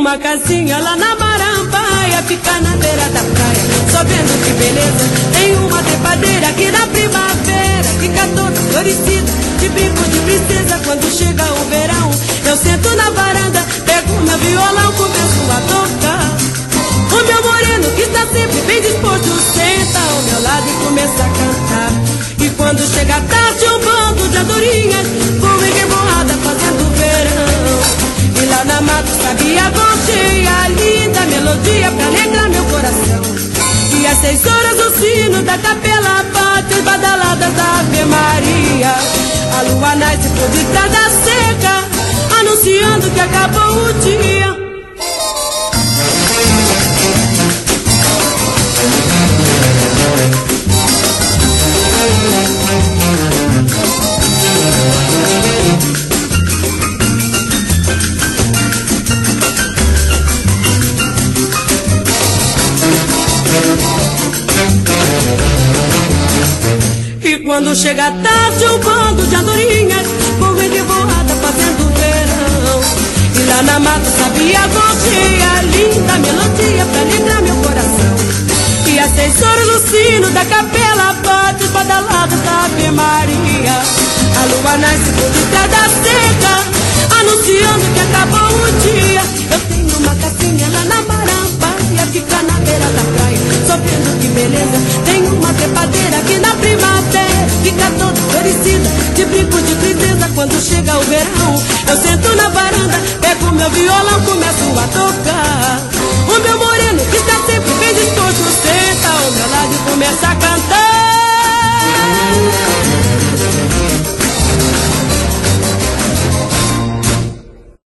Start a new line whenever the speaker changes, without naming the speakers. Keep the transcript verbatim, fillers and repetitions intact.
uma casinha lá na Marambaia, fica na beira da praia, só vendo que beleza. Tem uma trepadeira aqui na primavera, fica toda florescida, de brinco de princesa. Quando chega o verão, eu sento na varanda, pego meu violão, começo a tocar. O meu moreno, que está sempre bem disposto, senta ao meu lado e começa a cantar. E quando chega a tarde, um bando de andorinhas vão em revoada fazendo verão. E lá na mata sabia bom cheia, linda melodia pra alegrar meu coração. E às seis horas o sino da capela bate as badaladas da Ave Maria. A lua nasce por detrás da seca, anunciando que acabou o dia. E quando chega a tarde, um bando de andorinhas vão em revoada fazendo verão. E lá na mata sabia cheia, linda melodia pra alegrar meu coração. E às seis horas o sino da capela bate as badaladas da Ave Maria. A lua nasce por detrás da seca, anunciando que acabou o dia. Eu tenho uma casinha lá na Marambaia, fica na beira da praia, só vendo que beleza. Tem uma trepadeira aqui na primavera, fica toda florescida, de brinco de princesa. Quando chega o verão,